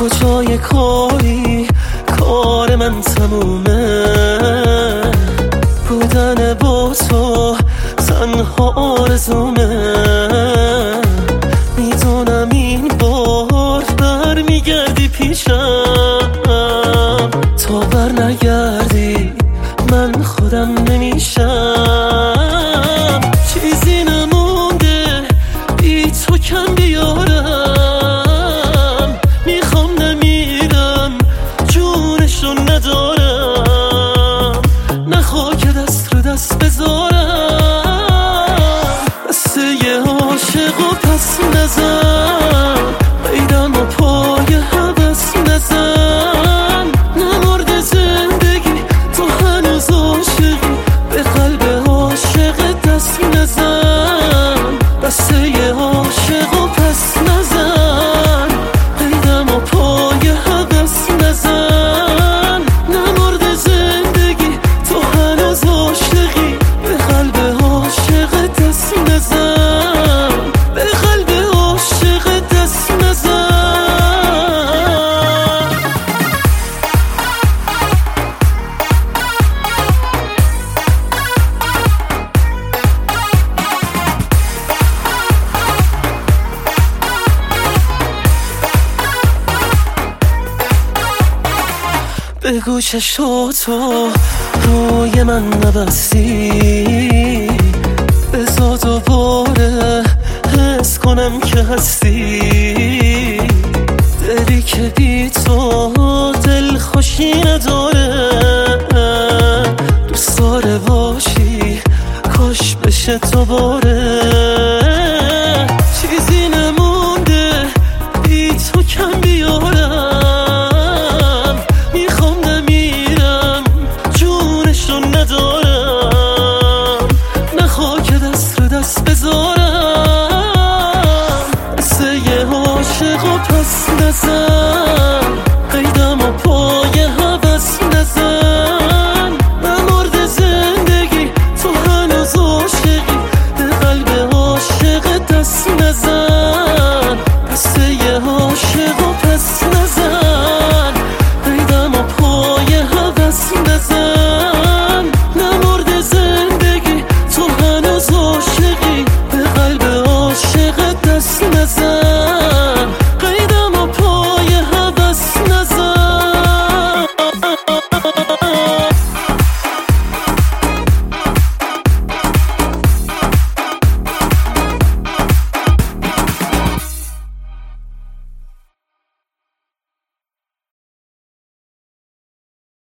کجای کاری کار من تمومه، بودن با تو تنها آرزومه. میدونم این بار برمیگردی پیشم، تا بر نگردی من خودم نمیشم. چیزی نمونده بی تو کم بیارم، میخوام نمیرم جونشو ندارم، نخوا که دست رو دست بذارم. دسته یه عاشق و پس نزن، بیدم و پای حبس نزن. نمرد زندگی تو هنوز عاشقی، به قلب عاشق دست نزن. دسته یه عاشق و پس نزن، بیدم و پای حبس نزن. نمرد زندگی تو هنوز عاشقی، به قلب عاشق دست نزن، به قلب عاشق دست نزن. بگو چشاتو روی من نبستی، بذار دوباره حس کنم که هستی. دلی که بی تو دل خوشی نداره، دوست داره باشی کاش بشه دوباره. چیزی